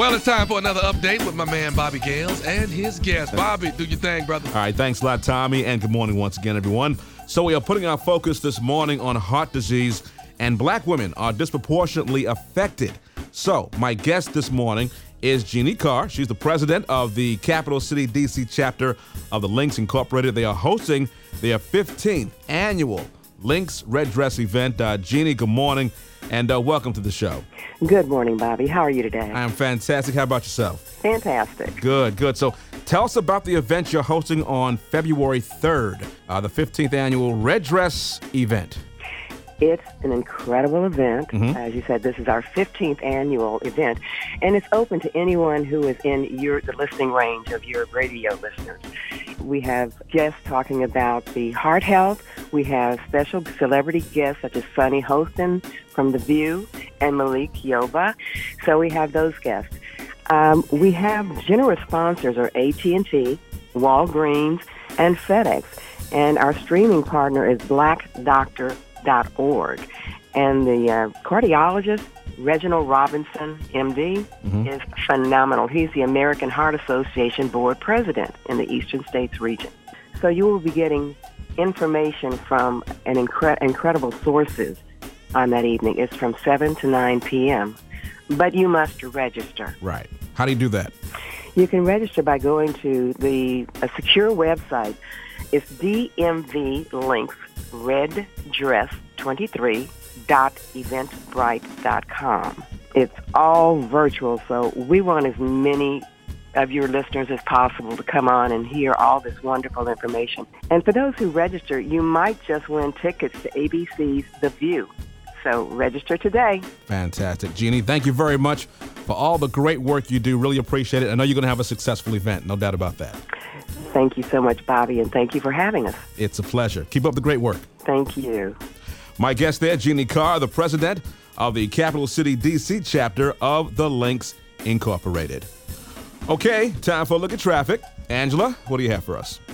Well, it's time for another update with my man Bobby Gales and his guest. Bobby, do your thing, brother. All right, thanks a lot, Tommy, and good morning once again, everyone. So we are putting our focus this morning on heart disease, and black women are disproportionately affected. So my guest this morning is Jeannie Carr. She's the president of the Capital City, D.C. chapter of the Links Incorporated. They are hosting their 15th annual Links Red Dress event. Jeannie, good morning, and welcome to the show. Good morning, Bobby. How are you today? I am fantastic. How about yourself? Fantastic. Good. So tell us about the event you're hosting on February 3rd, the 15th annual Red Dress event. It's an incredible event. As you said, this is our 15th annual event, and it's open to anyone who is in the listening range of your radio listeners. We have guests talking about the heart health. We have special celebrity guests such as Sunny Hostin from The View and Malik Yoba. So we have those guests. We have generous sponsors are AT&T, Walgreens, and FedEx. And our streaming partner is blackdoctor.org. And the cardiologist, Reginald Robinson, MD, is phenomenal. He's the American Heart Association board president in the Eastern States region. So you will be getting information from an incredible sources on that evening. It's from 7 to 9 p.m., but you must register. Right. How do you do that? You can register by going to a secure website. It's DMV Links Red Dress 23.eventbrite.com. It's all virtual, so we want as many of your listeners as possible to come on and hear all this wonderful information. And for those who register, you might just win tickets to ABC's The View. So register today. Fantastic. Jeannie, thank you very much for all the great work you do. Really appreciate it. I know you're going to have a successful event. No doubt about that. Thank you so much, Bobby, and thank you for having us. It's a pleasure. Keep up the great work. Thank you. My guest there, Jeannie Carr, the president of the Capital City, D.C. chapter of the Links Incorporated. Okay, time for a look at traffic. Angela, what do you have for us?